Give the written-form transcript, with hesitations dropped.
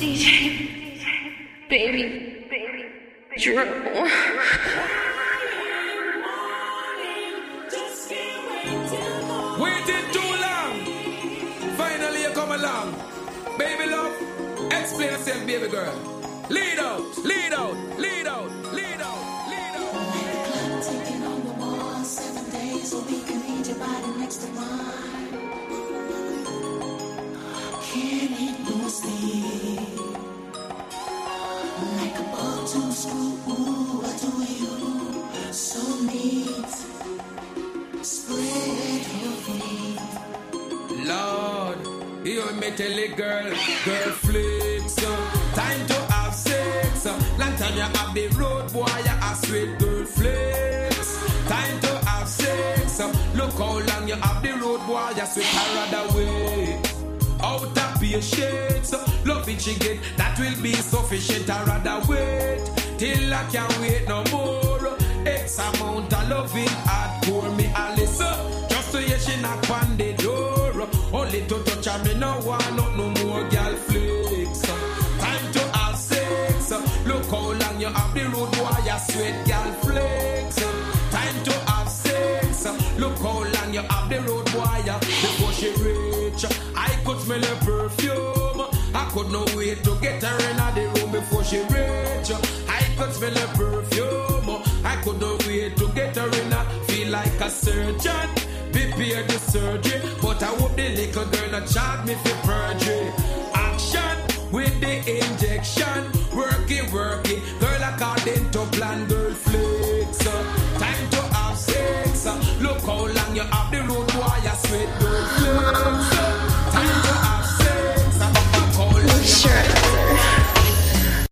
Baby, Drew. Waiting too long. Finally you come along. Baby love, explain yourself, baby girl. Lead out, lead out, lead out, lead out, lead out. Clock ticking on the wall, 7 days a week, I need your body next to mine. Can't eat no sleep. Like a bottom screw, what do you? So neat. Spread your feet. Lord, you me tell it, girl flicks. Time to have sex. Long time you have the road, boy, you a sweet girl flicks. Time to have sex. Look how long you have the road, boy, you sweet her way. Out of patience, love it she get, that will be sufficient. I rather wait till I can't wait no more. X amount of loving hardcore me Alice. Just to hear she knock on the door. Only to touch her, me no want no more girl flicks. Time to have sex. Look how long you have the road, boy, you sweet girl flicks. Time to have sex. Look how long you have the road, boy, before she reach. I could smell her perfume. I could not wait to get her in the room before she reach. I could smell her perfume. I could not wait to get her in. Feel like a surgeon. Prepare the surgery, but I hope the little girl not charge me for perjury. Action with the injection.